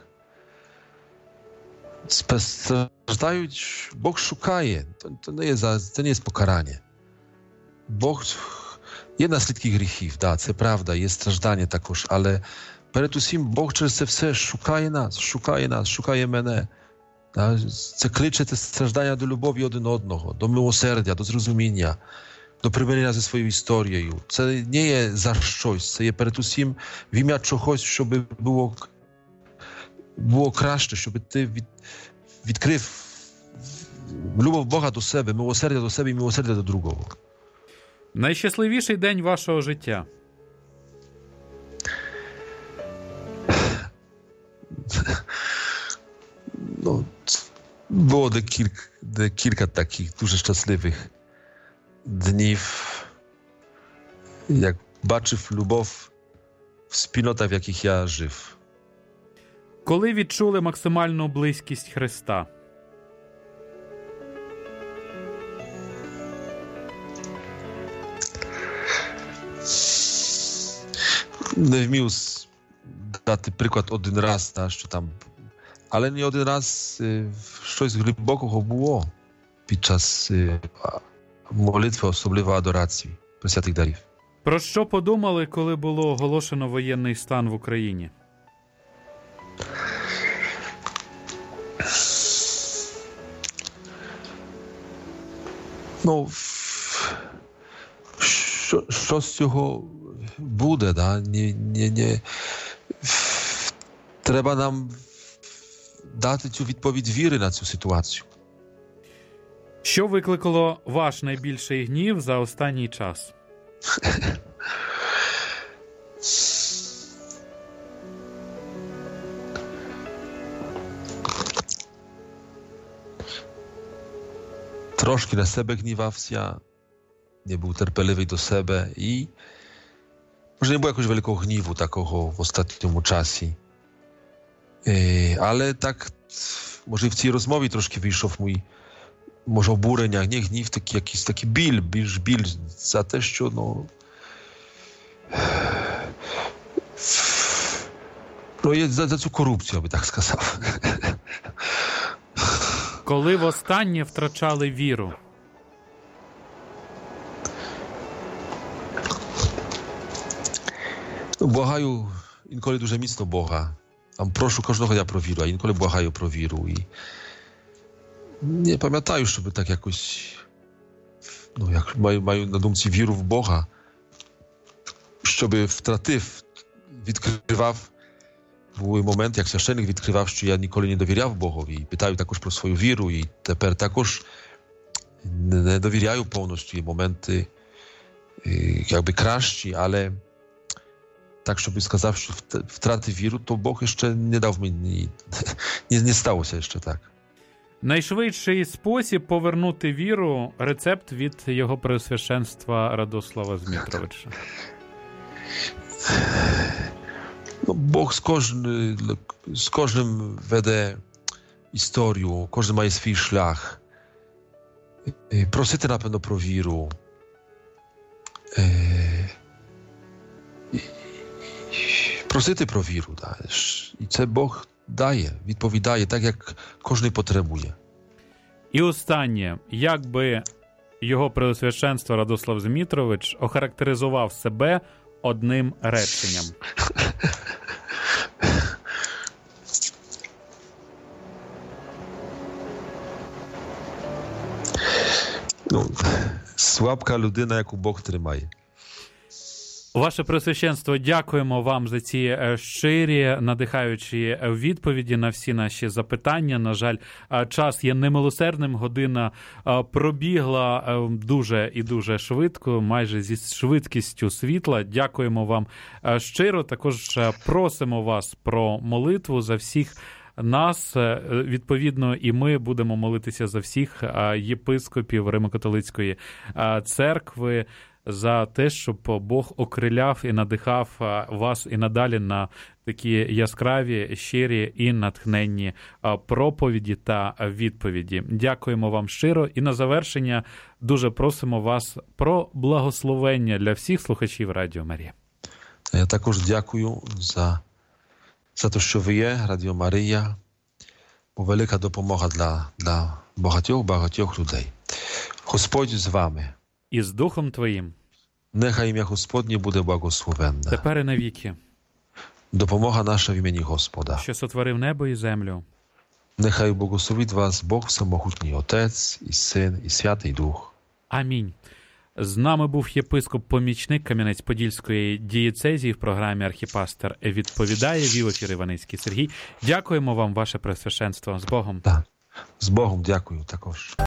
Страждають, Бог шукає. To nie jest, to nie jest покарання. Бог є наслідки гріхів, да, це правда, є страждання також, але перед усім Бог через це все шукає нас, шукає нас, шукає мене. Да, це кличе це страждання до любові один одного, до милосердя, до зрозуміння, до примирення зі своєю історією. Це не є за щось, це є перед усім в ім'я чогось, щоб було, було краще, щоб ти від, відкрив любов Бога до себе, милосердя до себе і милосердя до другого. Найщасливіший день вашого життя? Ну, було декілька, декілька таких дуже щасливих днів, як бачив любов в спільнотах, в яких я жив. Коли відчули максимальну близькість Христа? Не вмів дати приклад один раз, та, що там, але не один раз е, щось глибокого було під час е, молитви, особливо адорації пресвятих дарів. Про що подумали, коли було оголошено воєнний стан в Україні? Ну, що, що з цього буде, да? Не, не, не. Треба нам дати цю відповідь віри на цю ситуацію. Що викликало ваш найбільший гнів за останній час? Трошки на себе гнівався, nie był terpeliwy do siebie i może nie było jakoś wielkiego gniewu takiego w ostatnim czasie. Yy, ale tak może w tej rozmowie troszkę wyszło w mój może oburenia, nie gniew, taki jakiś taki bil, bil, bil za te, że no no jest za, za cю корупцію, би так сказав. Коли востаннє втрачали віру? Благаю інколи дуже міцно Бога. Там прошу кожного дня про віру, а інколи благаю про віру. І не пам'ятаю, щоб так якось, ну, як маю, маю на думці віру в Бога, щоб втратив, відкривав. Був момент, як священник відкривав, що я ніколи не довіряв Богові. І питаю також про свою віру, і тепер також не довіряю повністю. Є моменти якби кращі, але так, щоб сказав, що втратив віру, то Бог ще не дав мені, не, не сталося ще так. Найшвидший спосіб повернути віру – рецепт від його Преосвященства Радослава Змітровича. No, Bóg z każdym, z każdym веде історію, кожен має свій шлях. Просити, напевно, про віру. просити про віру. Да. І це Бог дає, відповідає так, як кожен потребує. І останнє, як би його Преосвященство Радослав Змітрович охарактеризував себе одним реченням? Ну, слабка людина, яку Бог тримає. Ваше Преосвященство, дякуємо вам за ці щирі, надихаючі відповіді на всі наші запитання. На жаль, час є немилосердним, година пробігла дуже і дуже швидко, майже зі швидкістю світла. Дякуємо вам щиро. Також просимо вас про молитву за всіх нас. Відповідно, і ми будемо молитися за всіх єпископів Римо-католицької церкви, за те, щоб Бог окриляв і надихав вас і надалі на такі яскраві, щирі і натхненні проповіді та відповіді. Дякуємо вам щиро. І на завершення дуже просимо вас про благословення для всіх слухачів Радіо Марія. Я також дякую за, за те, що ви є, Радіо Марія, бо велика допомога для, для багатьох-багатьох людей. Господь з вами. І з Духом Твоїм. Нехай ім'я Господнє буде благословенне. Тепер і навіки. Допомога наша в імені Господа. Що сотворив небо і землю. Нехай благословить вас Бог Всемогутній Отець, і Син, і Святий Дух. Амінь. З нами був єпископ-помічник Кам'янець-Подільської дієцезії в програмі «Архіпастер відповідає», Вілофір Іваницький Сергій. Дякуємо вам, ваше Преосвященство. З Богом. Так. З Богом дякую також.